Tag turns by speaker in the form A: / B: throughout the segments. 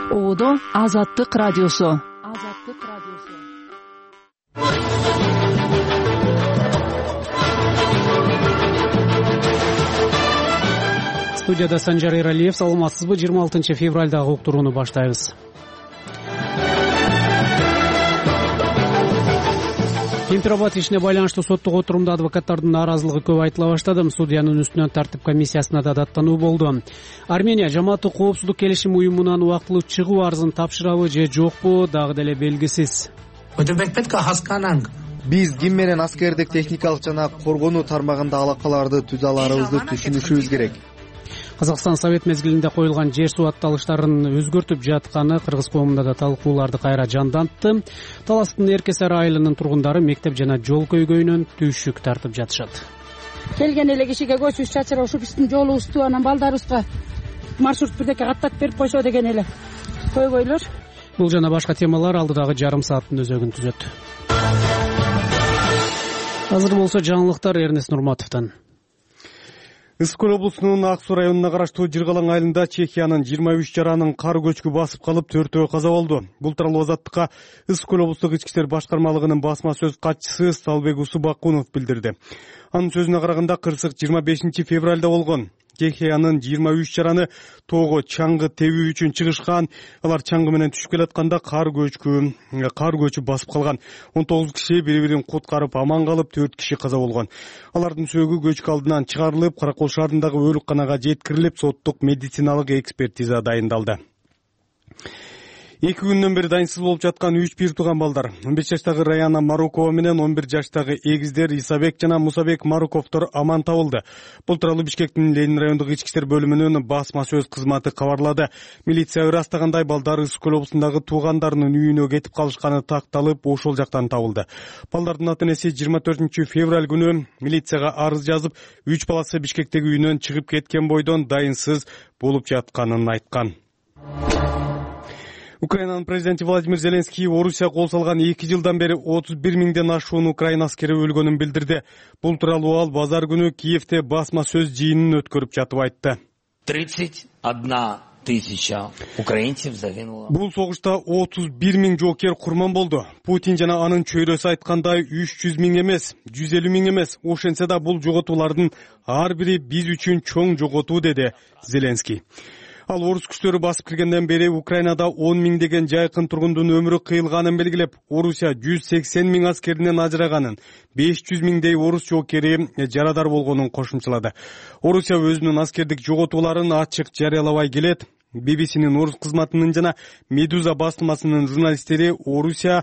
A: Оодо Азаттык радиосу.
B: Студияда Санжар Эралиев. Саламатсызбы? 26 февралдагы уктурууну баштайбыз. Кемпир-Абад ишине байланыштуу соттук отурумда адвокаттардын нааразылыгы көп айтыла баштады. Судьянын үстүнөн тартип комиссиясына да даттануу болду. Армения жамааттык коопсуздук келишим уюмунан убактылуу чыгуу арызын тапшырабы же жокпу дагы деле белгисиз.
C: Биз ким менен аскердик, техникалык жана коргонуу тармагында алакаларды түзө аларыбызды түшүнүшүбүз керек.
B: Казакстан совет мезгилинде коюлган жер суу атталыштарын өзгөртүп жатканы кыргыз коомунда да талкууларды кайра жандантты. Таластын Эркесар айылынын тургундары мектеп жана жол көйгөйүнөн түйшүк тартып жатышат.
D: Келген эле кишиге көчүш чачыра ушу биздин жолубузду анан балдарыбызга маршрут бирдеке каттап берип койсо деген эле көйгөйлөр.
B: Бул жана башка темалар алдыдагы жарым сааттын өзөгүн түзөт. Азыр болсо жаңылыктар Эрнест Нурматовдон.
E: Ысык көл облусунун Ак Суу районуна караштуу Жыргалаң айылында Чехиянын 23 жаранын кар көчкү басып калып 4-өө каза болду. Бул тууралуу Азаттыкка Ысык көл облустук ички иштер башкармалыгынын басма сөз катчысы Салбек Усубакунов билдирди. Анын сөзүнө караганда кырсык 25 февралда болгон. Чехиянын 23 жараны тоого чаңгы тебүү үчүн чыгышкан. Алар чаңгы менен түшүп келатканда кар көчү басып калган. 19 киши бири-бирин куткарып аман калып, 4 киши каза болгон. Алардын сөөгү көчкү алдынан чыгарылып, Каракол шаарындагы өөлүкканага жеткирилип, соттук медициналык экспертиза дайындалды. 2 күндөн бери дайынсыз болуп жаткан 3 бир тууган балдар 15 жаштагы Раяна Марукова менен 11 жаштагы эгиздер Исабек жана Мусабек Маруковдор аман табылды. Бул тууралуу Бишкектин Ленин райондук ички иштер бөлүмүнүн басма сөз кызматы кабарлады. Милиция ырастагандай балдар Ысык көл облусундагы туугандарынын үйүнө кетип калышканы такталып, ошол жактан табылды. Балдардын ата-энеси 24 февраль күнү милицияга арыз жазып, 3 баласы Бишкектеги үйүнөн чыгып кеткен бойдон дайынсыз болуп жатканын айткан. Украинанын президенти Владимир Зеленский Орусия кол салган 2 жылдан бери 31 миңден ашуун Украин аскери өлгөнүн билдирди. Бул тууралуу ал базар күнү Киевде басма сөз жыйынын өткөрүп жатып айтты.
F: 31 тысяча украинцев загинуло.
E: Бул согушта 31 миң жоокер курман болду. Путин жана анын чөйрөсү айткандай 300 миң эмес, 150 миң эмес. Ошентсе да бул жоготуулардын ар бири биз үчүн чоң жоготуу, деди Зеленский. Ал орус күчтөрү басып киргенден бери Украинада 10 миңдеген жайкын тургундун өмүрү кыйылганын белгилеп, Орусия 180 миң аскеринен ажыраганын, 500 миңдей орус жоокери жарадар болгонун кошумчалады. Орусия өзүнүн аскердик жоготууларын ачык жарыялабай келет. BBC-нин орус кызматынын жана Медуза басылмасынын журналисттери Орусия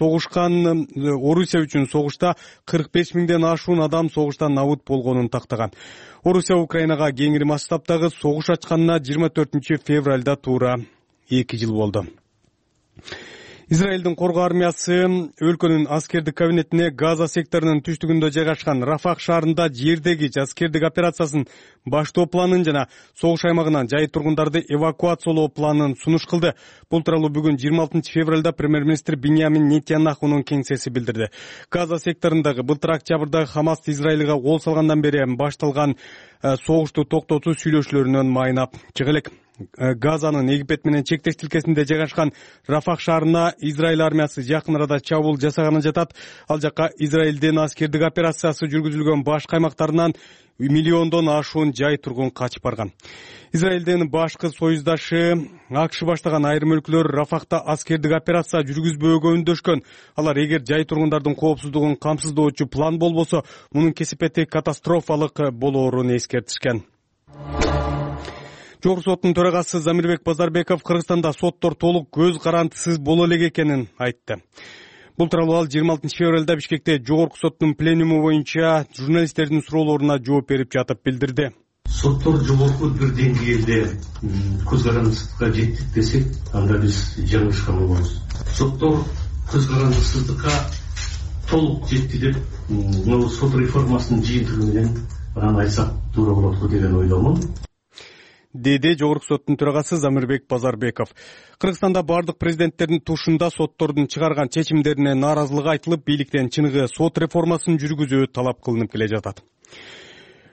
E: үчүн согушта 45 миңден ашуун адам согуштан набыт болгонун тактаган. Орусия Украинага кеңири масштабтагы согуш ачканына 24 февралда туура 2 жыл болду. Израилдин коргоо армиясы өлкөнүн аскердик кабинетине Газа секторунун түштүгүндө жайгашкан Рафах шаарында жердеги аскердик операциясын баштоо планын жана согуш аймагынан жай тургундарды эвакуациялоо планын сунуш кылды. Бул тууралуу бүгүн 26 февралда премьер-министр Биньямин Нетаньяхунун кеңсеси билдирди. Газа секторундагы былтыр октябрда Хамас Израилга кол салгандан бери башталган согушту токтотуу сүйлөшүүлөрүнөн майнап чыга элек. Газанын Египет менен чектеш тилкесинде жайгашкан Рафах шаарына Израиль армиясы жакын арада чабуул жасаганы жатат. Ал жакка Израилдин аскердик операциясы жүргүзүлгөн башка аймактарынан миллиондон ашуун жай тургун качып барган. Израилдин башкы союздашы АКШ баштаган айрым өлкөлөр Рафахта аскердик операция жүргүзбөөгө үндөшкөн. Алар эгер жай тургундардын коопсуздугун камсыздоочу план болбосо, мунун кесепети катастрофалык болоорун эскертишкен. Жогорку соттун төрагасы Замирбек Базарбеков Кыргызстанда соттор толук көз карандысыз боло элек экенин айтты. Бул тууралуу ал 26 февралда Бишкекте жогорку соттун пленуму боюнча журналисттердин суроолоруна жооп берип жатып билдирди.
G: Соттор жогорку бир деңгээлде көз карандысызга жеттик десек, анда биз жаңылышкан болобуз. Соттор көз карандысыздыкка толук жетти деп, мына сот реформасынын жыйынтыгы менен анан айтсак туура болот деген ойдомун.
E: деди жогорку соттун төрагасы Замирбек Базарбеков. Кыргызстанда бардык президенттердин тушунда соттордун чыгарган чечимдерине нааразылык айтылып, бийликтен чыныгы сот реформасын жүргүзүү талап кылынып келе жатат.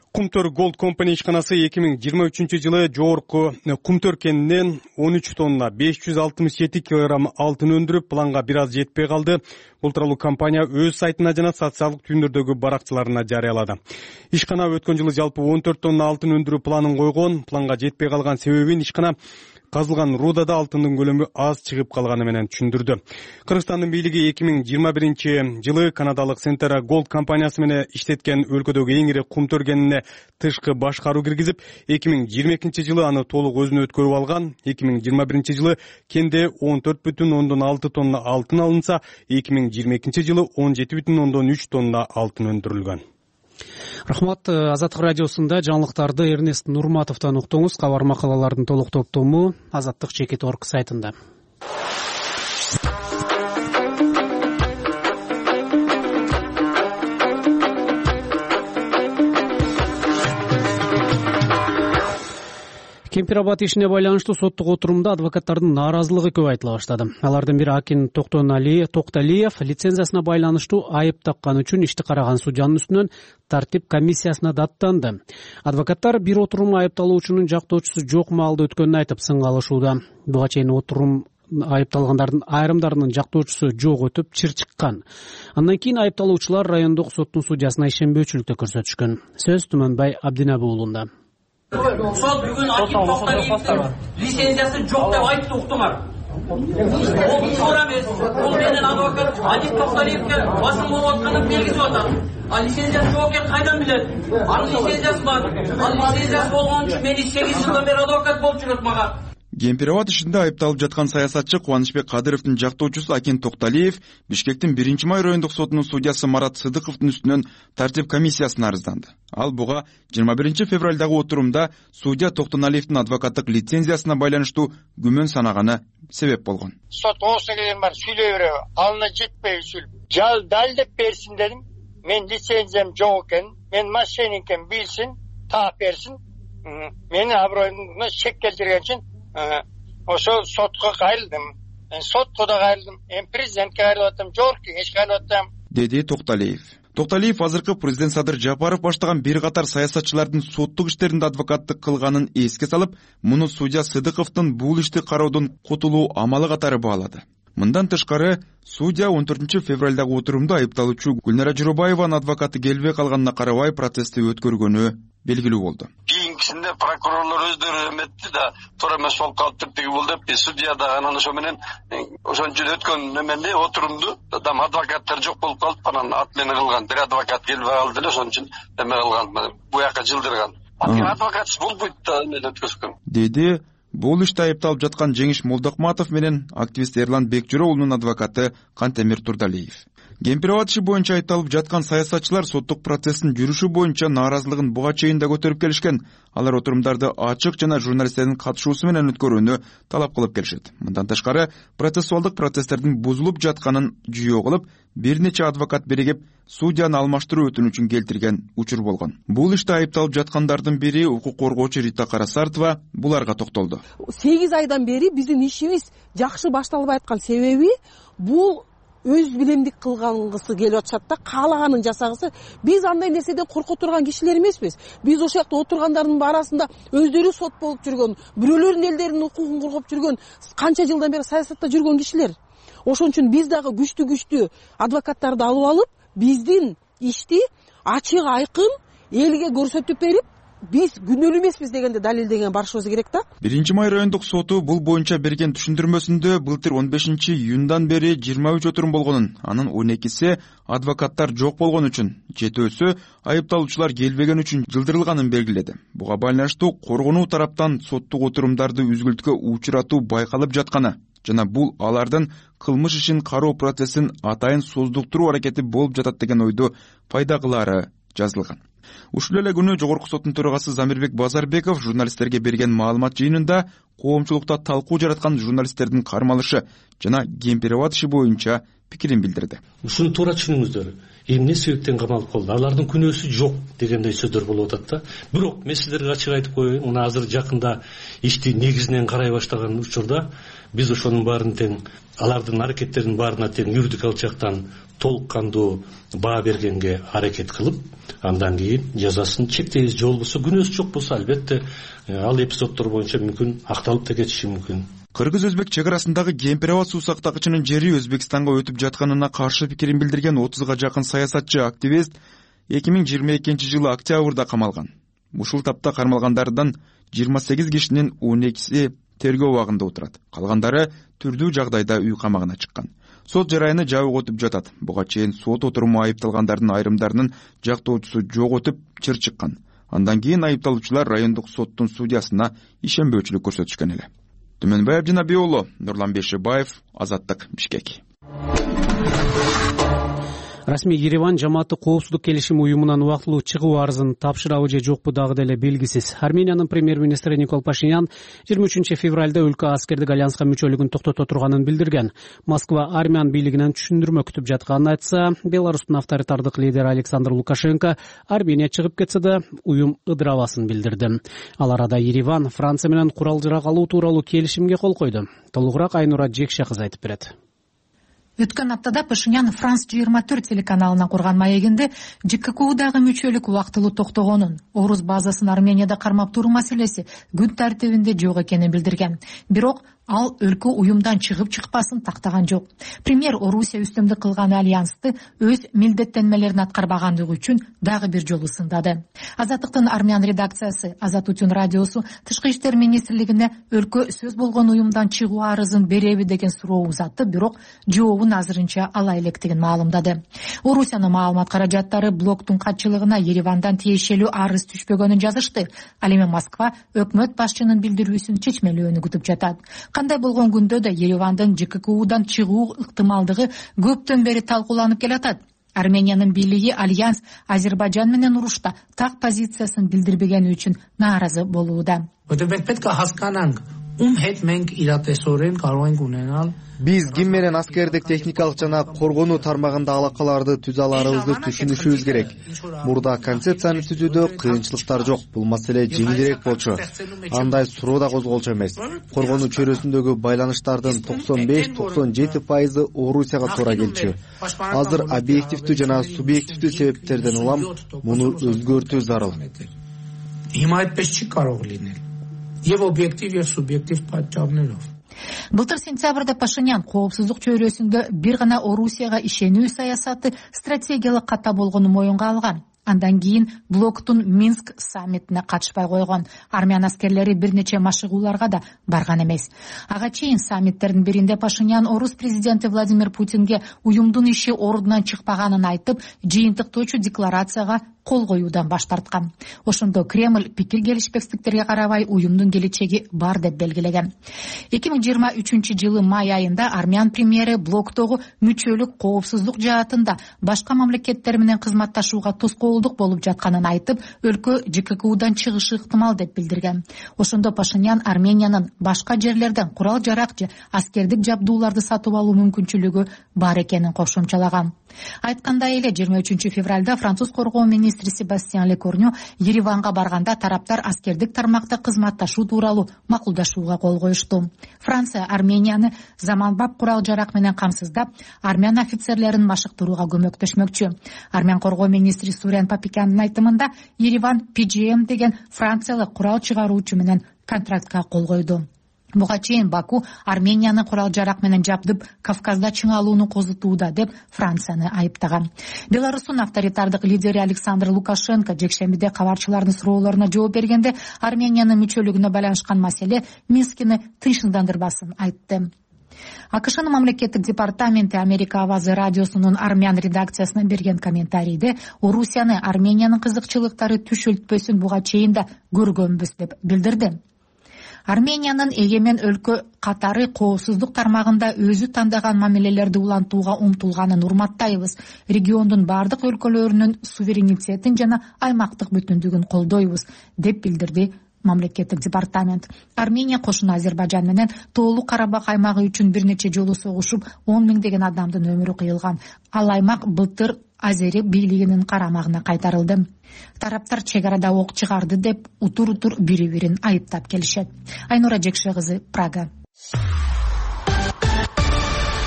E: Кумтөр Gold Company ишканасы 2023-жылы жогорку Кумтөр кенинен 13 тонна 567 килограмм алтын өндүрүп, планга бир аз жетпей калды. Бул тууралуу компания өз сайтына жана социалдык түйүндөрдөгү баракчаларына жарыялады. Ишкана өткөн жылы жалпы 14 тонна алтын өндүрүү планын койгон. Планга жетпей калган себебин ишкана казылган рудада алтындын көлөмү аз чыгып калганы менен түшүндүрдү. Кыргызстандын бийлиги 2021-жылы канадалык Centera Gold компаниясы менен иштеткен өлкөдөгү эң ири кумтөр кенине тышкы башкаруу киргизип, 2022-жылы аны толук өзүнө өткөрүп алган. 2021-жылы кенде 14,6 тонна алтын алынса, 2022-жылы 17,3 тонна алтын өндүрүлгөн.
B: Рахмат. Азаттык радиосунда жаңылыктарды Эрнест Нурматовдон уктуңуз. Кабар макалалардын толук топтому Азаттык.org сайтында. Кемпир-Абад ишине байланыштуу соттук отурумда адвокаттардын нааразылыгы көп айтыла баштады. Алардын бири Акин Токталиев лицензиясына байланыштуу айып таккан үчүн ишти караган судьянын үстүнөн тартип комиссиясына даттанды. Адвокаттар бир отурум айыпталуучунун жактоочусу жок маалда өткөнүн айтып сынга алышууда. Буга чейин отурум айыпталгандардын айрымдарынын жактоочусу жок өтүп, чыр чыккан. Андан кийин айыпталуучулар райондук соттун судьясына ишенбөөчүлүктү көрсөтүшкөн. Сөз Түмөнбай Абдинабы уулунда.
H: Сот бүгүн Акин Токталиевдин лицензиясы жок деп айтты, уктуңар. Ол туура эмес. Бул менин адвокат Акин Токталиевге басым болуп атканын белгиси атат. Ал лицензиясы жок экен кайдан билет? Анын лицензиясы бар. Ал лицензиясы болгон үчүн мен 8 жылдан бери адвокат болуп жүрөт мага.
I: Кемпир-Абад ишинде айыпталып жаткан саясатчы Кубанычбек Кадыровдун жактоочусу Акин Токталиев Бишкектин 1-май райондук сотунун судьясы Марат Сыдыковдун үстүнөн тартип комиссиясына арызданды. Ал буга 21 февралдагы отурумда судья Токтоналиевдин адвокаттык лицензиясына байланыштуу күмөн санаганы себеп болгон.
J: Сот 18 бар сүйлөй береби, алына жетпей сүйлөп. Далилдеп берсин дедим. Мен лицензиям жок экен, мен мошенникем билсин, таап берсин. Мени аброюмдуна чек келтирген үчүн ошо сотко кайрылдым. Сотко да кайрылдым. Президентке кайрылып аттым, жогорку кеңешке кайрылып аттым, деди
I: Токталиев. Токталиев азыркы президент Садыр Жапаров баштаган бир катар саясатчылардын соттук иштеринде адвокаттык кылганын эске салып, муну судья Сыдыковдун бул ишти кароодон кутулуу амалы катары баалады. Мындан тышкары, судья 14 февралдагы отурумда айыпталуучу Гүлнара Журубаеванын адвокаты келбей калганына карабай процессти өткөргөнү белгилүү болду.
K: Кийинкисинде прокурорлор өздөрү эметти да, туура эмес болуп калыптыр деги болду деп, судья да анан ошо менен ошончо өткөн неменде отурумду дам адвокаттар жок болуп калып, анан ат менен кылган. Бир адвокат келбей калды эле, ошон үчүн эме кылган, буяка жылдырган. Адвокат болбойт да эме өткөзгөн,
I: деди бул иште айыпталып жаткан Жеңиш Молдокматов менен активист Эрлан Бекжороолунун адвокаты Кантемир Турдалиев. Кемпир-Абад иши боюнча айыпталып жаткан саясатчылар соттук процесстин жүрүшү боюнча нааразылыгын буга чейин да көтөрүп келишкен. Алар отурумдарды ачык жана журналисттердин катышуусу менен өткөрүүнү талап кылып келишет. Мындан тышкары, процессуалдык процесстердин бузулуп жатканын жүйө кылып, бир нече адвокат биригип, судьяны алмаштыруу өтүнүчүн келтирген учур болгон. Бул иште айыпталып жаткандардын бири укук коргоочу Рита Карасартова буларга токтолду.
L: 8 айдан бери биздин ишибиз жакшы башталбай аткан себеби бул өз билемдик кылгангысы келип атышат да, каалаганын жасагысы. Биз андай нерседен корко турган кишилер эмеспиз. Биз ошол жакта отургандардын арасында өздөрү сот болуп жүргөн, бирөөлөрдүн элдеринин укугун коргоп жүргөн, канча жылдан бери саясатта жүргөн кишилер. Ошон үчүн биз дагы күчтүү адвокаттарды алып алып, биздин ишти ачык айкын элге көрсөтүп берип, биз күнөөлүү эмеспиз дегенде далилдеген барышыбыз керек да.
I: 1-май райондук соту бул боюнча берген түшүндүрмөсүндө былтыр 15 июндан бери 23 отурум болгонун, анын 12си адвокаттар жок болгон үчүн, 7-өсү айыпталуучулар келбеген үчүн жылдырылганын белгиледи. Буга байланыштуу коргонуу тараптан соттук отурумдарды үзгүлтүккө учуратуу байкалып жатканы жана бул алардын кылмыш ишин кароо процессин атайын создуктуруу аракети болуп жатат деген ойду пайда кылаары жазылган. Ушул эле күнү жогорку соттун төрагасы Замирбек Базарбеков журналисттерге берген маалымат жыйынында коомчулукта талкуу жараткан журналисттердин кармалышы жана Кемпир-Абад иши боюнча пикирин билдирди.
M: Ушуну туура түшүнүңүздөр. Эмне себептен камалып калды? Алардын күнөөсү жок дегендей сөздөр болуп атат да. Бирок мен сиздерге ачык айтып коеюн, мына азыр жакында ишти негизинен карай баштаган учурда биз ошонун баарын тең алардын аракеттеринин баарына тең юридикалык жактан толук кандуу баа бергенге аракет кылып, андан кийин жазасын чектейбиз. Же болбосо күнөөсү жок болсо албетте ал эпизоддор боюнча мүмкүн акталып да кетиши мүмкүн.
I: Кыргыз-өзбек чек арасындагы Кемпир-аба суу сактагычынын жери Өзбекстанга өтүп жатканына каршы пикирин билдирген 30га жакын саясатчы активист 2022 жылы октябрда камалган. Ушул тапта кармалгандардан 28 кишинин 12си тергөө убагында отурат. Калгандары түрдүү жагдайда үй камагына чыккан. Сот жарайыны жабык өтүп жатат. Буга чейин сот отуруму айыпталгандардын айрымдарынын жактоочусу жок өтүп чыр чыккан. Андан кийин айыпталуучулар райондук соттун судьясына ишенбөөчүлүк көрсөтүшкөн эле. Түмөнбай Абдинабий уулу, Нурлан Бешибаев, Азаттык, Бишкек.
B: Расмий Ереван жамааттык коопсуздук келишим уюмунан убактылуу чыгуу арызын тапшырабы же жокпу дагы деле белгисиз. Армениянын премьер-министри Никол Пашинян 23 февралда өлкө аскердик альянска мүчөлүгүн токтото турганын билдирген. Москва армян бийлигинен түшүндүрмө күтүп жатканын айтса, Беларустун авторитардык лидери Александр Лукашенко Армения чыгып кетсе да, уюм ыдырабасын билдирди. Ал арада Ереван Франция менен курал-жарак алуу тууралуу келишимге кол койду. Толугураак Айнура Жекше кызы айтып берет.
N: Өткөн аптада Пашинян Франс 24 телеканалына курган маегинде ЖККУдагы мүчөлүк убактылуу токтогонун, орус базасын Арменияда кармап туруу маселеси күн тартибинде жок экенин билдирген. Бирок ал өлкө уюмдан чыгып чыкпасын тактаган жок. Премьер Орусия үстөмдүк кылган альянсты өз милдеттенмелерин аткарбагандыгы үчүн дагы бир жолу сындады. Азаттыктын армян редакциясы Азат Утюн радиосу Тышкы иштер министрлигине өлкө сөз болгон уюмдан чыгуу арызын береби деген суроо узатты, бирок жообун азырынча ала электигин маалымдады. Орусиянын маалымат каражаттары блоктун катчылыгына Еревандан тиешелүү арыз түшпөгөнүн жазышты. Ал эми Москва өкмөт башчынын билдирүүсүн чечмелөөнү күтүп жатат. Кандай болгон күндө да Еревандын ЖККУдан чыгуу ыктымалдыгы көптөн бери талкууланып келатат. Армениянын бийлиги альянс Азербайжан менен урушта так позициясын билдирбегени үчүн нааразы болууда.
C: Биз ким менен аскердик техникалык жана коргонуу тармагында алакаларды түзө аларыбызды түшүнүшүбүз керек. Мурда концепцияны түзүүдө кыйынчылыктар жок. Бул маселе жеңилирээк болчу. Андай суроо да козголчу эмес. Коргонуу чөйрөсүндөгү байланыштардын 95-97% Орусияга туура келчү. Азыр объективдүү жана субъективдүү себептерден улам муну өзгөртүү зарыл.
N: Եվ օբյեկտիվ եւ սուբյեկտիվ պատճառներով. Былтыр сентябрда Пашинян коопсуздук чөйрөсүндө бир гана Орусияга ишенүү саясаты стратегиялык ката болгонун моюнга алган. Андан кийин блоктун Минск саммитине катышпай койгон. Армян аскерлери бир нече машыгууларга да барган эмес. Ага чейин саммиттердин биринде Пашинян орус президенти Владимир Путинге уюмдун иши ордунан чыкпаганын айтып, жыйынтыктоочу декларацияга кол коюудан баш тарткан. Ошондо Кремль пикир келишпестиктерге карабай уюмдун келечеги бар деп белгилеген. 2023 жылы май айында армян премьери блоктогу мүчөлүк коопсуздук жаатында башка мамлекеттер менен кызматташууга тоскоолдук болуп жатканын айтып, өлкө ЖККУдан чыгышы ыктымал деп билдирген. Ошондо Пашинян Армениянын башка жерлерден курал-жарак же аскердик жабдууларды сатып алуу мүмкүнчүлүгү бар экенин кошумчалаган. Айткандай эле 23 февралда француз коргоо министри Себастьян Лекорню Ереванга барганда тараптар аскердик тармакта кызматташуу тууралуу макулдашууга кол коюшту. Франция Арменияны заманбап курал-жарак менен камсыздап, армян офицерлерин машыктырууга көмөктөшмөкчү. Армян коргоо министри Сурен Папикяндын айтымында Ереван PGM деген франциялык курал чыгаруучу менен контрактка кол койду. Буга чейин Баку Арменияны курал-жарак менен жабдып, Кавказда чыңалууну козутууда деп Францияны айыптаган. Беларустун авторитардык лидери Александр Лукашенко жекшембиде кабарчылардын суроолоруна жооп бергенде Армениянын мүчөлүгүнө байланышкан маселе Минскини тынчсыздандырбасын айтты. АКШнын мамлекеттик департаменти Америка Авазы радиосунун армян редакциясына берген комментарийде Орусияны Армениянын кызыкчылыктары түшөлтпөсүн буга чейин да көргөнбүз деп билдирди. Армениянын эгемен өлкө катары коопсуздук тармагында өзү тандаган мамилелерди улантууга умтулганын урматтайбыз. Региондун бардык өлкөлөрүнүн суверенитетин жана аймактык бүтүндүгүн колдойбуз деп билдирди мамлекеттик департамент. Армения кошуна Азербайжан менен Тоолуу Карабак аймагы үчүн бир нече жолу согушуп, 10 миңдеген адамдын өмүрү кыйылган. Ал аймак былтыр Азери бийлигинин карамагына кайтарылды. Тараптар чек арада ок чыгарды деп утур-утур бири-бирин айыптап келишет. Айнура Жекше кызы, Прага.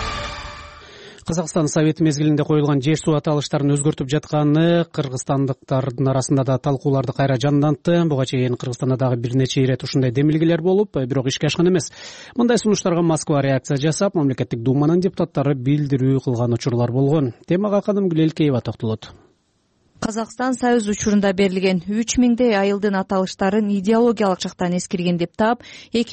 B: Казакстан Совети мезгилинде коюлган жер суу аталыштарын өзгөртүп жатканы кыргызстандыктардын арасында да талкууларды кайра жандантты. Буга чейин Кыргызстанда дагы бир нече ирет ушундай демилгелер болуп, бирок ишке ашкан эмес. Мындай сунуштарга Москва реакция жасап, мамлекеттик думанын депутаттары билдирүү кылган учурлар болгон. Темага Кадымгүл Элкеева токтолот.
O: Казакстан Союз учурунда берилген 3000 айылдын аталыштарын идеологиялык жактан эскерген деп таап,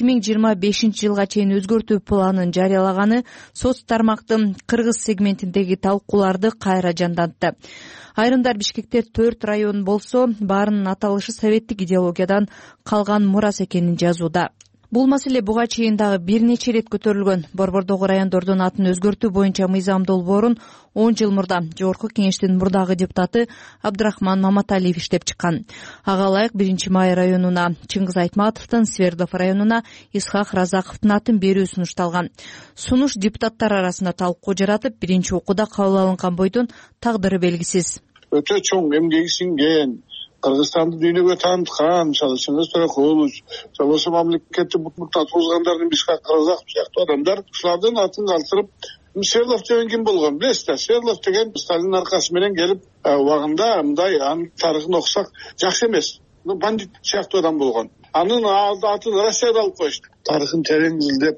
O: 2025-жылга чейин өзгөртүү планын жарыялаганы соц тармактын кыргыз сегментиндеги талкууларды кайра жандантты. Айрымдар Бишкекте 4 район болсо, баарынын аталышы советтик идеологиядан калган мурас экенин жазууда. Бул маселе буга чейин дагы бир нече ирет көтөрүлгөн. Борбордогу райондордун атын өзгөртүү боюнча мыйзам долбоорун 10 жыл мурда Жогорку Кеңештин мурдагы депутаты Абдрахман Маматалиев иштеп чыккан. Ага ылайык 1-Май районуна Чыңгыз Айтматовдун, Свердлов районуна Исхак Разаковдун атын берүү сунушталган. Сунуш депутаттар арасында талкуу жаратып, биринчи окууда кабыл алынган бойдон тагдыры белгисиз.
P: Өтө чоң эмгеги сиңген, Кыргызстанды дүйнөгө тааныткан Чыңгыз Төрөкулович, болбосо мамлекеттик мукта тузгандардын Исхак Разаков сыяктуу адамдар ушулардын атын калтырып, Свердлов деген ким болгон билесиз? Свердлов деген Сталиндин аркасы менен келип, убагында мындай анын тарыхын окусак жакшы эмес. Бандит сыяктуу адам болгон. Анын атын Россияда алып коюшту. Тарыхын терең изилдеп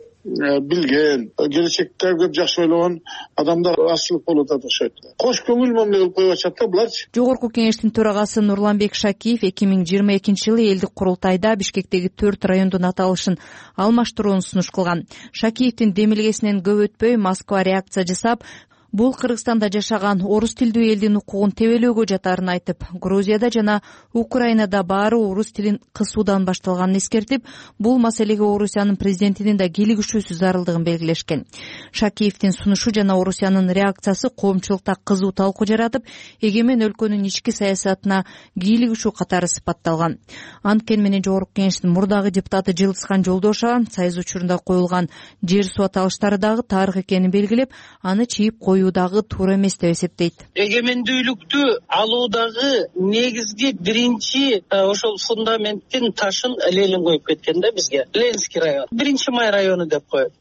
P: билген, келечекте көп жакшы ойлогон адамдар асылып болуп атышат. Кош көңүл мамиле кылып коюп атышат да буларчы.
O: Жогорку Кеңештин төрагасы Нурланбек Шакиев 2022-жылы элдик курултайда Бишкектеги 4 райондун аталышын алмаштырууну сунуш кылган. Шакиевдин демилгесинен көп өтпөй Москва реакция жасап, бул Кыргызстанда жашаган орус тилдүү элдин укугун тебелөөгө жатарын айтып, Грузияда жана Украинада баары орус тилин кысуудан башталганын эскертип, бул маселеге Орусиянын президентинин да кийлигишүүсү зарылдыгын белгилешкен. Шакиевдин сунушу жана Орусиянын реакциясы коомчулукта кызуу талкуу жаратып, эгемен өлкөнүн ички саясатына кийлигишүү катары сыпатталган. Анткени менен Жогорку Кеңештин мурдагы депутаты Жылдызхан Жолдошова Союз учурунда коюлган жер суу аталыштары дагы тарых экенин белгилеп, аны чийип дагы туура эмес деп эсептейт.
Q: Эгемендүүлүктү алуудагы негизги биринчи ошол фундаменттин ташын Ленин коюп кеткен да бизге. Ленинский район. 1-Май району деп коет.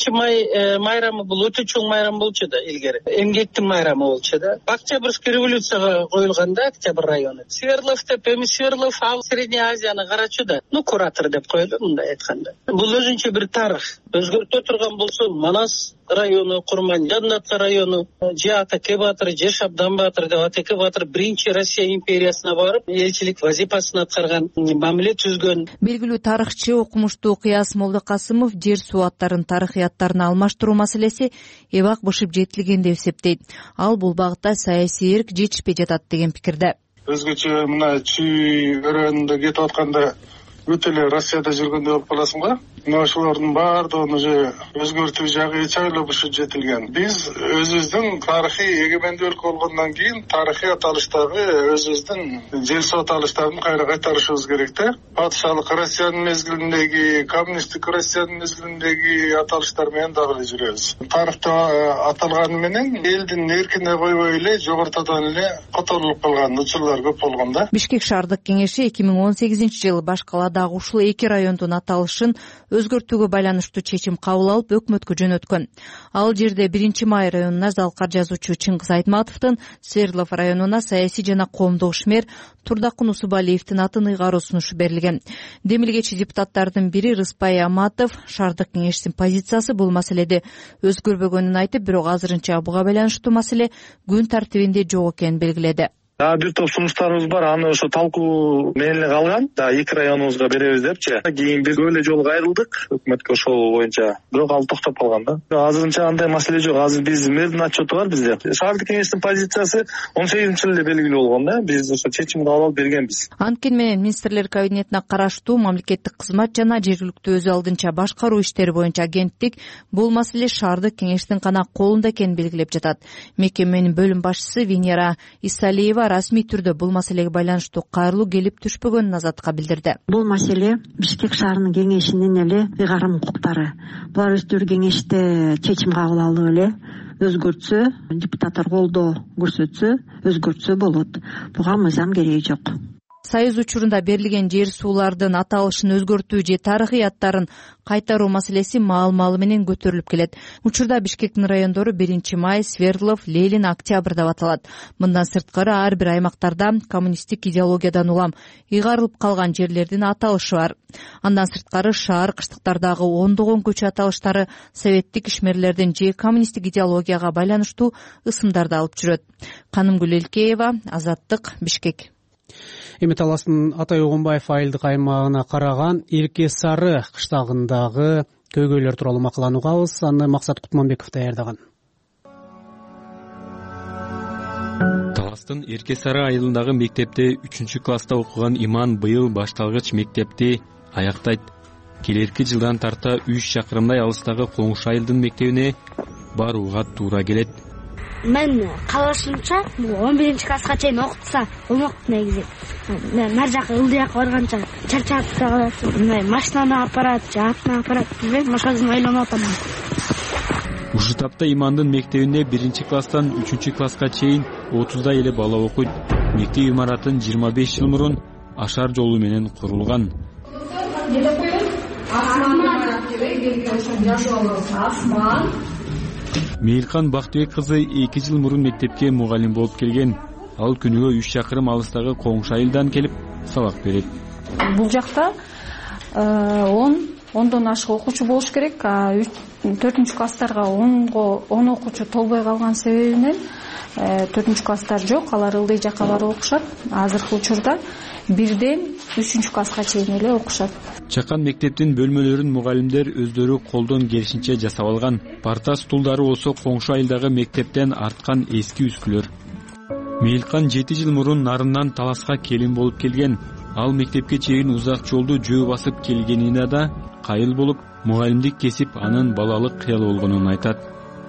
Q: 1-Май майрамы бул өтө чоң майрам болчу да илгери. Эмгектин майрамы болчу да. Октябрьский революцияга коюлганда Октябрь району. Свердлов деп эми Свердлов ал Средняя Азияны карачу да. Куратор деп коелу мындай айтканда. Бул өзүнчө бир тарых. Өзгөртө турган болсо Манас району, Курман Жаннат району, же Атаке Батыр, же Шабдан Батыр деп Атаке Батыр биринчи Россия империясына барып, элчилик вазифасын аткарган, мамиле түзгөн.
O: Белгилүү тарыхчы, окумуштуу Кыяс Молдокасымов жер суу аттарын тарыхыяттарына алмаштыруу маселеси эбак бышып жетилген деп эсептейт. Ал бул багытта саясий эрк жетишпей жатат деген пикирде.
P: Өзгөчө мына Чүй өрөөнүндө кетип атканда өтө эле Россияда жүргөндөй болуп каласың. Мына ошолордун баардыгын уже өзгөртүү жагы эч айлап ушул жетилген. Биз өзүбүздүн тарыхый эгемендүү өлкө болгондон кийин тарыхый аталыштагы өзүбүздүн жер суу аталыштарын кайра кайтарышыбыз керек да. Патшалык Россиянын мезгилиндеги, коммунисттик Россиянын мезгилиндеги аталыштар менен дагы эле жүрөбүз. Тарыхта аталганы менен элдин эркине койбой эле жогортодон эле которулуп калган учурлар көп болгон да.
O: Бишкек шаардык кеңеши 2018-жылы баш каладагы ушул эки райондун аталышын өзгөртүүгө байланыштуу чечим кабыл алып өкмөткө жөнөткөн. Ал жерде 1-Май районуна залкар жазуучу Чыңгыз Айтматовдун, Свердлов районуна саясий жана коомдук ишмер Турдакун Усубалиевдин атын ыйгаруу сунушу берилген. Демилгечи депутаттардын бири Рыспай Аматов шаардык кеңештин позициясы бул маселеде өзгөрбөгөнүн айтып, бирок азырынча буга байланыштуу маселе күн тартибинде жок экенин белгиледи.
R: Бир топ сунуштарыбыз бар, аны ошо талкуу менен эле калган. Эки районубузга беребиз депчи. Кийин биз көп эле жолго кайрылдык өкмөткө ошол боюнча. Бирок ал токтоп калган да. Азырынча андай маселе жок. Азыр биз мэрдин отчету бар бизде. Шаардык кеңештин позициясы 18-жылы эле белгилүү болгон да. Биз ошо чечим кабыл алып бергенбиз.
O: Анткени менен министрлер кабинетине караштуу мамлекеттик кызмат жана жергиликтүү өз алдынча башкаруу иштери боюнча агенттик бул маселе шаардык кеңештин гана колунда экенин белгилеп жатат. Мекеменин бөлүм башчысы Венера Исалиева расмий түрдө бул маселеге байланыштуу кайрылуу келип түшпөгөнүн Азатка билдирди.
S: Бул маселе Бишкек шаарынын кеңешинин эле ыйгарым укуктары. Булар өздөрү кеңеште чечим кабыл алып эле өзгөртсө, депутаттар колдоо көрсөтсө, өзгөртсө болот. Буга мыйзам кереги жок.
O: Союз учурунда берилген жер суулардын аталышын өзгөртүү же тарыхый аттарын кайтаруу маселеси маал-маалы менен көтөрүлүп келет. Учурда Бишкектин райондору 1-май, Свердлов, Ленин, Октябрь деп аталат. Мындан сырткары ар бир аймактарда коммунисттик идеологиядан улам ыйгарылып калган жерлердин аталышы бар. Андан сырткары шаар, кыштыктардагы ондогон көчө аталыштары советтик ишмерлердин же коммунисттик идеологияга байланыштуу ысымдарды алып жүрөт. Канымгүл Элкеева, Азаттык, Бишкек.
B: Эми Таластын Атай Огунбаев айылдык аймагына караган Эрке Сары кыштагындагы көйгөйлөр тууралуу макаланы угабыз. Аны Максат Кутманбеков даярдаган.
T: Таластын Эрке Сары айылындагы мектепте 3-класста окуган Иман быйыл башталгыч мектепти аяктайт. Келерки жылдан тарта 3 чакырымдай алыстагы Коңшу айылдын мектебине барууга туура келет.
U: Мен калышымча 11-класска чейин окутса болмок негизи. Нар жака ылдый жака барганча чарчап каласың. Машинаны апарат, жаатына апарат. Мен ошону ойлонуп атам.
T: Ушу тапта Имандын мектебинде 1-класстан 3-класска чейин 30дай эле бала окуйт. Мектеп имаратын 25 жыл мурун ашар жолу менен курулган. Мейлкан Бактыбек кызы 2 жыл мурун мектепке мугалим болуп келген. Ал күнүгө 3 чакырым алыстагы Коңшу айылдан келип сабак берет.
V: Бул жакта 10дон ашык окуучу болуш керек. 4-класстарга 10 окуучу толбой калган себебинен 4-класстар жок, алар ылдый жака барып окушат. Азыркы учурда 1ден 3-класска чейин эле окушат.
T: Чакан мектептин бөлмөлөрүн мугалимдер өздөрү колдон келишинче жасап алган. Парта стулдары болсо Коңшу айылдагы мектептен арткан эски үскүлөр. Мейлкан 7 жыл мурун Нарындан Таласка келин болуп келген. Ал мектепке чейин узак жолду жөө басып келгенине да кайыл болуп, мугалимдик кесип анын балалык кыялы болгонун айтат.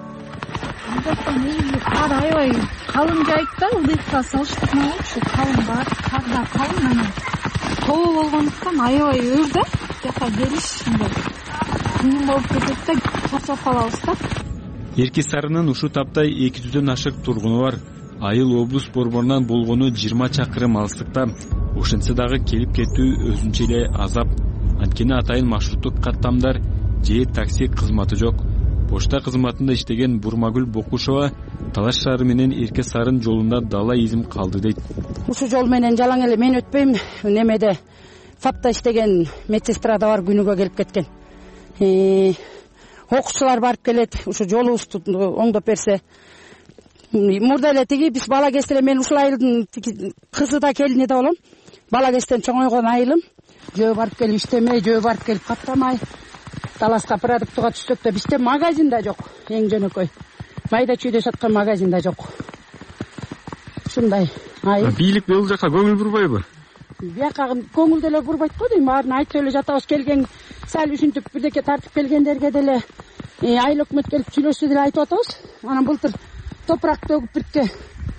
V: Кар аябай калың жайытта, ылдыйга салыштырмалуу ушу калың бар, карда калың анан тоо болгондуктан аябай өр да, жака келиш кыйын болуп кетет да, чарчап калабыз да.
T: Эрке Сарынын ушу тапта 200дөн ашык тургуну бар. Айыл облус борборунан болгону 20 чакырым алыстыкта. Ошентсе дагы келип кетүү өзүнчө эле азап. Анткени атайын маршруттук каттамдар же такси кызматы жок. Почта кызматында иштеген Бурмагүл Бокушова Талаш шаары менен Эрке Сарын жолунда дала изим калды дейт.
D: Ушу жол менен жалаң эле мен өтпөйм. Немеде ФАПта иштеген медсестра да бар, күнүгө келип кеткен. Окуучулар барып келет, ушу жолубузду оңдоп берсе. Мурда эле тиги биз бала кезде мен ушул айылдын кызы да келини да болом. Бала кезден чоңойгон айылым. Жөө барып келип иштемей, жөө барып келип каттамай. Таласка продуктуга түшсөк да бизде магазин да жок. Эң жөнөкөй. Майда чүйдө саткан магазин да жок. Ушундай айыл.
T: Бийлик бул жака көңүл бурбайбы?
D: Бияка көңүл деле бурбайт го дейм. Баарын айтып эле жатабыз, келген сал үшүнтүп бирдеке тартып келгендерге деле айыл өкмөт келип сүйлөштү деле айтып атабыз. Анан былтыр топурак төгүп бирке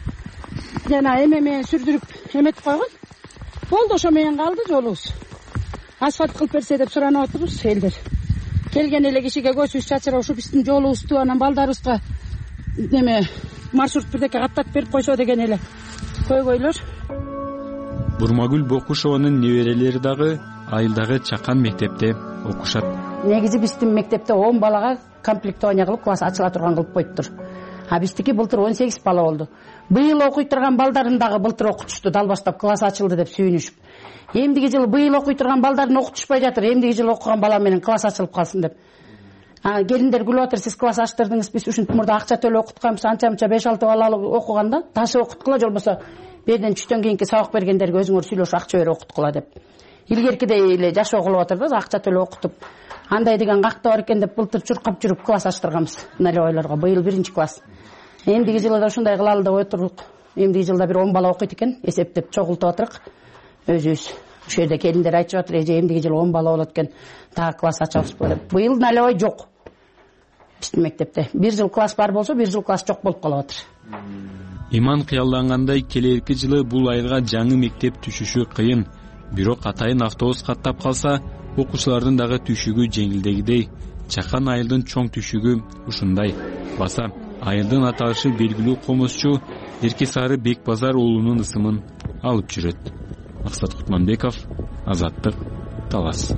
D: жана эме менен сүрдүрүп эметип койгон. Болду, ошо менен калды жолубуз. Асфальт кылып берсе деп суранып атабыз элдер. Келген эле кишиге көзүбүз чачырап ушу биздин жолубузду анан балдарыбызга неме маршрут бирдеке каттап берип койсо деген эле көйгөйлөр.
T: Бурмагүл Бокушованын неберелери дагы айылдагы Чакан мектепте окушат.
D: Негизи биздин мектепте 10 балага комплектование кылып класс ачыла турган кылып коюптур. А биздики былтыр 18 бала болду. Быйыл окуй турган балдарын дагы былтыр окутушту, дал баштап класс ачылды деп сүйүнүшүп. Эмдиги жылы быйыл окуй турган балдарын окутушпай жатыр, эмдиги жылы окуган бала менен класс ачылып калсын деп. Келиндер күлүп атыр, сиз класс ачтырдыңыз, биз ушинтип мурда акча төлөп окутканбыз, анча-мынча 5-6 бала окуганда ташы окуткула, болбосо берден түштөн кийинки сабак бергендерге өзүңөр сүйлөшүп акча берип окуткула деп. Илгеркидей эле жашоо кылып атыр да, акча төлөп окутуп. Андай деген какта бар экен деп былтыр чуркап жүрүп класс ачтырганбыз. Мына ойлорго быйыл 1-класс. Эмдиги жылы да ушундай кылалы деп отурук. Эмдиги жылда бир 10 бала окуйт экен, эсептеп чогултуп атырык. Өзүбүз ошол жерде келиндер айтып атыр, эмдиги жылы 10 бала болот экен, дагы класс ачабызбы деп. Быйыл налебой жок. Биздин мектепте 1 жыл класс бар болсо, 1 жыл класс жок болуп калып атыр.
T: Иман кыялдангандай келерки жылы бул айылга жаңы мектеп түшүшү кыйын. Бирок атайын автобус каттап калса, окуучулардын дагы түшүгү жеңилдегидей. Чакан айылдын чоң түшүгү ушундай. Баса айылдын аталышы белгилүү комузчу Эрке Сары Бекбазар уулунун ысымын алып жүрөт. Максат Кутманбеков, Азаттык, Талас.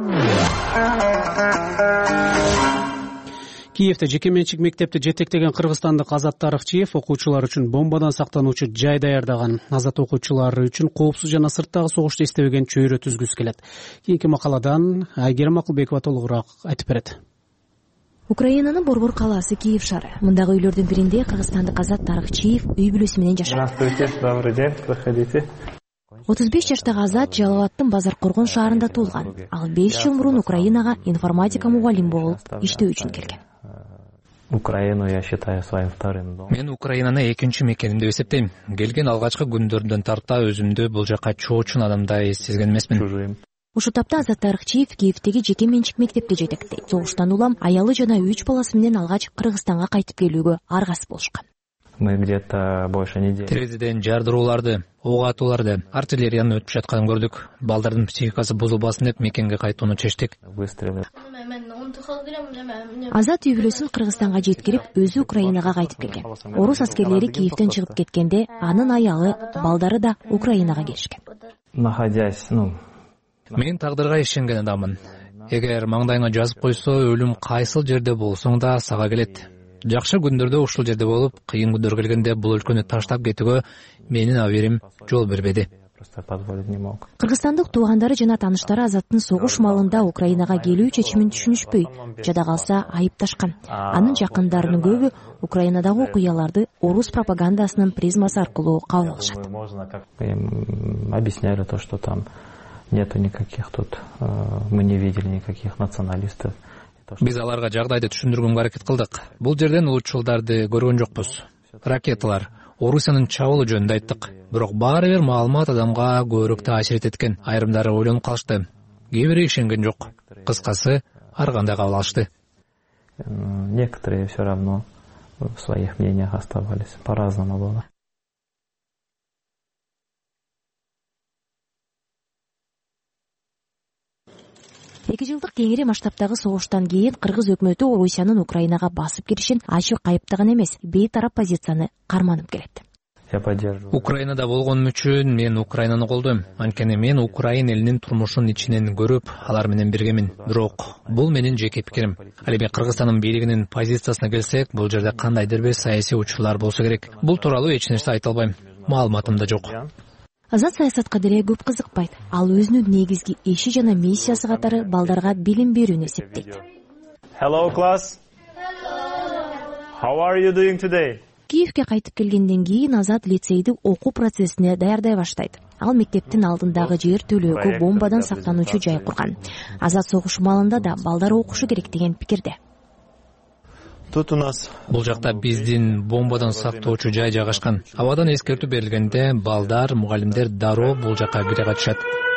B: Киевде жеке менчик мектепти жетектеген кыргызстандык Азат Тарыкчиев окуучулар үчүн бомбадан сактануучу жай даярдаган. Азат окуучулары үчүн коопсуз жана сырттагы согушту эстебеген чөйрө түзгүсү келет. Кийинки макаладан Айгерим Акылбекова толугураак айтып берет.
A: Украинанын Борбор калаасы Киев шаары. Мындагы үйлөрдүн биринде кыргызстандык Азат Тарыкчиев үй бүлөсү менен жашайт.
F: Здравствуйте, добрый день, проходите.
A: 35 жаштагы Азат Жалал аттын Базар Коргон шаарында туулган. Ал 5 жыл мурун Украинага информатика мугалим болуп иштөө үчүн келген.
F: Украину я считаю своим вторым домом.
W: Мен Украинаны экинчи мекеним деп эсептейм. Келген алгачкы күндөрдөн тарта өзүмдү бул жака чоочун адамдай сезген эмесмин.
A: Ушул тапта Азат Тарыкчиев Киевдеги жеке менчик мектепти жетектейт. Согуштан улам аялы жана 3 баласы менен алгач Кыргызстанга кайтып келүүгө аргасыз болушкан.
F: Мы где-то больше недели.
W: Терезеден жардырууларды, ок атууларды, артиллерияны өтүп жатканын көрдүк. Балдардын психикасы бузулбасын деп мекенге кайтууну чечтик.
F: Выстрелы.
A: Азат үй бүлөсүн Кыргызстанга жеткирип, өзү Украинага кайтып келген. Орус аскерлери Киевден чыгып кеткенде, анын аялы, балдары да Украинага келишкен.
F: Находясь,
W: Мен тагдырга ишенген адаммын. Эгер маңдайыңа жазып койсо, өлүм кайсыл жерде болсоң да сага келет. Жакшы күндөрдө ушул жерде болуп, кыйын күндөр келгенде бул өлкөнү таштап кетүүгө менин аберим жол бербеди.
A: Кыргызстандык туугандары жана тааныштары Азаттын согуш маалында Украинага келүү чечимин түшүнүшпөй, жада калса айыпташкан. Анын жакындарынын көбү Украинадагы окуяларды орус пропагандасынын призмасы аркылуу кабыл алышат.
F: Объясняли то, что там нету никаких тут, мы не видели никаких националистов.
W: Биз аларга жагдайды түшүндүргөнгө аракет кылдык. Бул жерден улутчулдарды көргөн жокпуз. Ракеталар, Орусиянын чабуулу жөнүндө айттык. Бирок баары бир маалымат адамга көбүрөөк таасир эткен. Айрымдары ойлонуп калышты. Кээ бири ишенген жок. Кыскасы, ар кандай кабыл алышты.
F: Некоторые все равно в своих мнениях оставались. По-разному было.
A: Эки жылдык кеңири масштабтагы согуштан кийин кыргыз өкмөтү Орусиянын Украинага басып киришин ачык айыптаган эмес, бейтарап позицияны карманып келет.
W: Украинада болгонум үчүн мен Украинаны колдойм. Анткени мен Украин элинин турмушун ичинен көрүп, алар менен биргемин. Бирок бул менин жеке пикирим. Ал эми Кыргызстандын бийлигинин позициясына келсек, бул жерде кандайдыр бир саясий учурлар болсо керек. Бул тууралуу эч нерсе айта албайм. Маалыматым да жок.
A: Азат саясатка деле көп кызыкпайт. Ал өзүнүн негизги иши жана миссиясы катары балдарга билим берүүнү эсептейт.
F: Hello class. How are you doing today?
A: Киевге кайтып келгенден кийин Азат лицейди окуу процессине даярдай баштайт. Ал мектептин алдындагы жер төлөөгө бомбадан сактануучу жай курган. Азат согуш маалында да балдар окушу керек деген пикирде.
W: Бул жакта биздин бомбадан сактоочу жай жайгашкан. Абадан эскертүү берилгенде балдар, мугалимдер дароо бул жака кире катышат.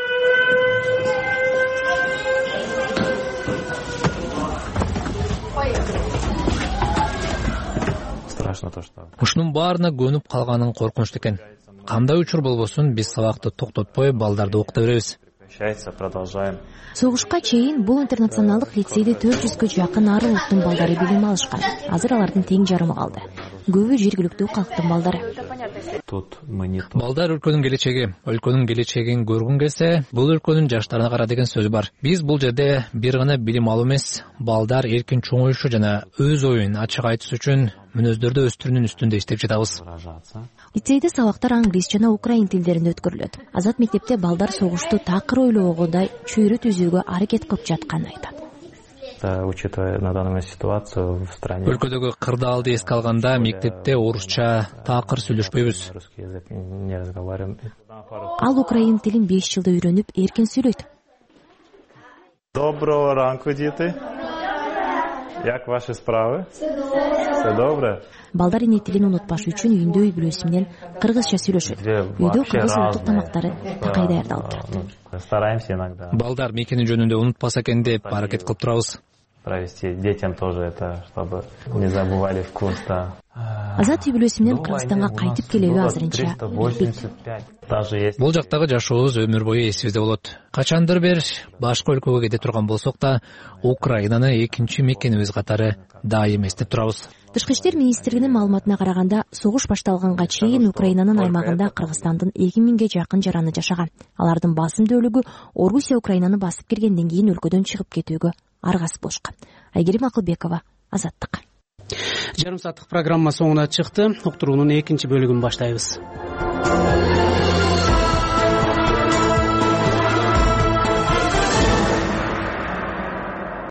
W: Ушунун баарына көнүп калганың коркунучтуу экен. Кандай учур болбосун, биз сабакты токтотпой балдарды окута беребиз.
A: Согушка чейин бул интернационалдык лицейде 400гө жакын ар улуттун балдары билим алышкан. Азыр алардын тең жарымы калды. Көбү жергиликтүү калктын балдары.
W: Балдар өлкөнүн келечегин көргүн келсе, бул өлкөнүн жаштарына кара деген сөз бар. Биз бул жерде бир гана билим алуу эмес, балдар эркин чоңоюшу жана өз оюн ачык айтыш үчүн мүнөздөрдү өстүрүүнүн үстүндө иштеп жатабыз.
A: Лицейде сабактар англис жана украин тилдеринде өткөрүлөт. Азат мектепте балдар согушту такыр ойлогондой чөйрө түзүүгө аракет кылып жатканын айтат.
F: Учитывая на данную ситуацию в стране.
W: Өлкөдөгү кырдаалды эске алганда мектепте орусча такыр сүйлөшпөйбүз.
A: Ал украин тилин 5 жылда үйрөнүп, эркин сүйлөйт.
F: Доброго ранку, дети. Як ваши справы? Все добре?
A: Балдар эне тилин унутпаш үчүн үйүндө үй бүлөсү менен кыргызча сүйлөшөт. Үйдө кыргыз улуттук тамактары такай даярдалып турат.
F: Стараемся иногда.
W: Балдар мекени жөнүндө унутпаса экен деп аракет кылып турабыз.
F: Провести детям тоже это, чтобы не забывали вкус, да.
A: азат үй бүлөсү менен Кыргызстанга кайтып келеби азырынча билбейт.
W: Бул жактагы жашообуз өмүр бою эсибизде болот. Качандыр бир башка өлкөгө кете турган болсок да, Украинаны экинчи мекенибиз катары дайым эстеп турабыз.
A: Тышкы иштер министрлигинин маалыматына караганда, согуш башталганга чейин Украинанын аймагында Кыргызстандын 2000ге жакын жараны жашаган. Алардын басым бөлүгү Орусия Украинаны басып киргенден кийин өлкөдөн чыгып кетүүгө аргасыз болушкан. Айгерим Акылбекова, Азаттык.
B: Жарым сааттык программа соңуна чыкты. Уктуруунун экинчи бөлүгүн баштайбыз.